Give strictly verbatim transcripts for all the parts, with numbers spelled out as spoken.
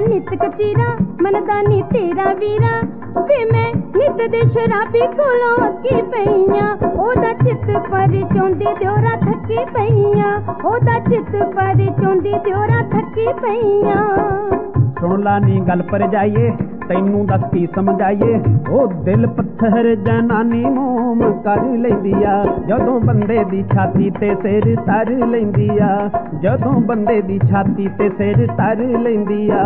नित कचीरा मनदा नी तेरा वीरा वे मैं नित दे शराबी कोलों अक्की पईयां ओदा चित पर चौंदी दियोरा थकी पईयां ओदा चित पर चौंदी दियोरा थकी पईयां। सुन ला नी गल पर जाइए तैनू दस की समझाइए ओ दिल पत्थर जनानी मोम कर लैंदी आ जदों बंदे दी छाती ते सिर तर लैंदी आ जदों बंदे दी छाती ते सिर तर लैंदी आ।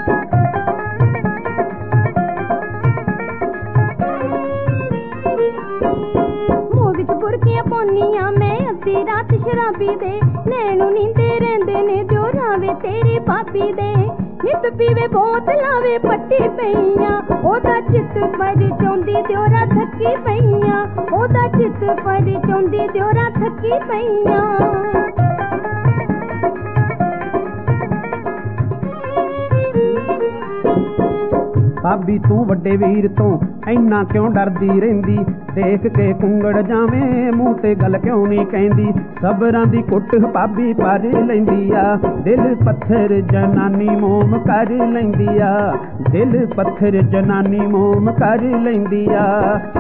मूंह विच बुरकियां पाउनियां मैं अद्धी रात शराबी दे नैनू नींदे रहिंदे ने दियोरा वे तेरी भाभी दे नित पीवे बोतलां वे पट्टी पईयां ओदा चित पर चौंदी दियोरा थकी पईयां ओदा चित पर चौंदी दियोरा थकी पईयां। भाभी तू वड्डे वीर तो इन्ना क्यों डरदी रहिंदी देख के कुंगड़ जावे मूंह ते गल क्यों नहीं कहंदी सबरां दी कुट भाभी पर लैंदी आ दिल पत्थर जनानी मोम कर लैंदी आ दिल पत्थर जनानी मोम कर लैंदी आ।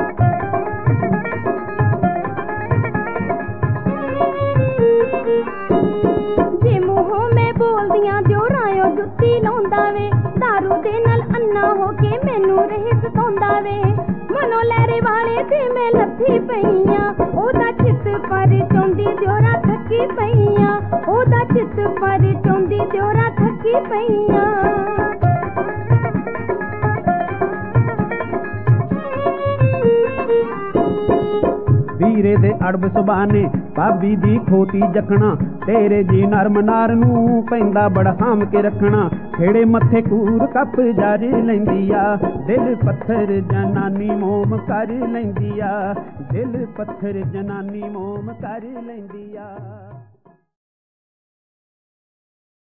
जे मूंहों मैं बोलदियां दियोरां जुत्ती लाउंदा वे दारू दे नाल अन्ना हो के मैनू रहे सताउंदा वे मनो लहरे वाले ते मैं लथी पईयां ओदा चित पर चौंदी दियोरा थकी पईयां ओदा चित पर चौंदी दियोरा थकी पईयां। वीरे दे अड़ब सुबाने भाभी दी खोती जखना तेरे जी नरम नार नू पैंदा बड़ा साम के रखना खेड़े मथे कूर कप जारी लैंदी आ दिल पत्थर जनानी मोम कर लैंदी आ दिल पत्थर जनानी मोम कर लैंदी आ।